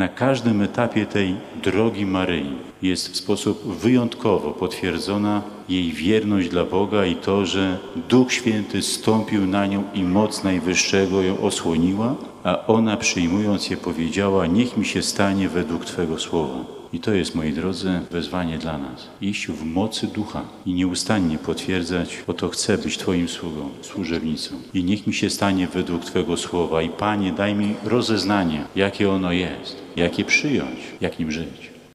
Na każdym etapie tej drogi Maryi jest w sposób wyjątkowo potwierdzona jej wierność dla Boga i to, że Duch Święty zstąpił na nią i moc Najwyższego ją osłoniła, a ona przyjmując je powiedziała: niech mi się stanie według Twego słowa. I to jest, moi drodzy, wezwanie dla nas. Iść w mocy Ducha i nieustannie potwierdzać: oto chcę być Twoim sługą, służebnicą. I niech mi się stanie według Twego słowa. I Panie, daj mi rozeznanie, jakie ono jest, jak je przyjąć, jak nim żyć.